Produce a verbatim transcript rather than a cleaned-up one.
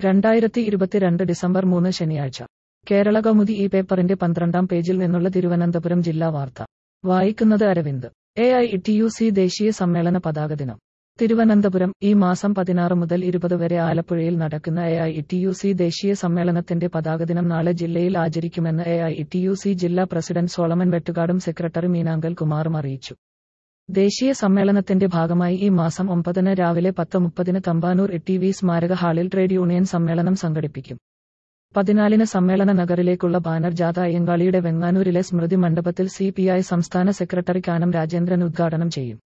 രണ്ടായിരത്തി ഇരുപത്തിരണ്ട് ഡിസംബർ മൂന്ന് ശനിയാഴ്ച കേരളകൗമുദി ഈ പേപ്പറിന്റെ പന്ത്രണ്ടാം പേജിൽ നിന്നുള്ള തിരുവനന്തപുരം ജില്ലാ വാർത്ത വായിക്കുന്നത് Aravind. A I T U C ദേശീയ സമ്മേളന പതാക ദിനം. തിരുവനന്തപുരം ഈ മാസം പതിനാറ് മുതൽ ഇരുപത് വരെ ആലപ്പുഴയിൽ നടക്കുന്ന A I T U C ദേശീയ സമ്മേളനത്തിന്റെ പതാകദിനം നാളെ ജില്ലയിൽ ആചരിക്കുമെന്ന് A I T U C ജില്ലാ പ്രസിഡന്റ് സോളമൻ വെട്ടുകാടും സെക്രട്ടറി മീനാങ്കൽ കുമാറും അറിയിച്ചു. ദേശീയ സമ്മേളനത്തിന്റെ ഭാഗമായി ഈ മാസം ഒമ്പതിന് രാവിലെ പത്ത് മുപ്പതിന് തമ്പാനൂർ ഇ ടി വി സ്മാരക ഹാളിൽ ട്രേഡ് യൂണിയൻ സമ്മേളനം സംഘടിപ്പിക്കും. പതിനാലിന് സമ്മേളന നഗറിലേക്കുള്ള ബാനർ ജാഥ അയ്യങ്കാളിയുടെ വെങ്ങാനൂരിലെ സ്മൃതി മണ്ഡപത്തിൽ സി പി ഐ സംസ്ഥാന സെക്രട്ടറി കാനം രാജേന്ദ്രൻ ഉദ്ഘാടനം ചെയ്യും.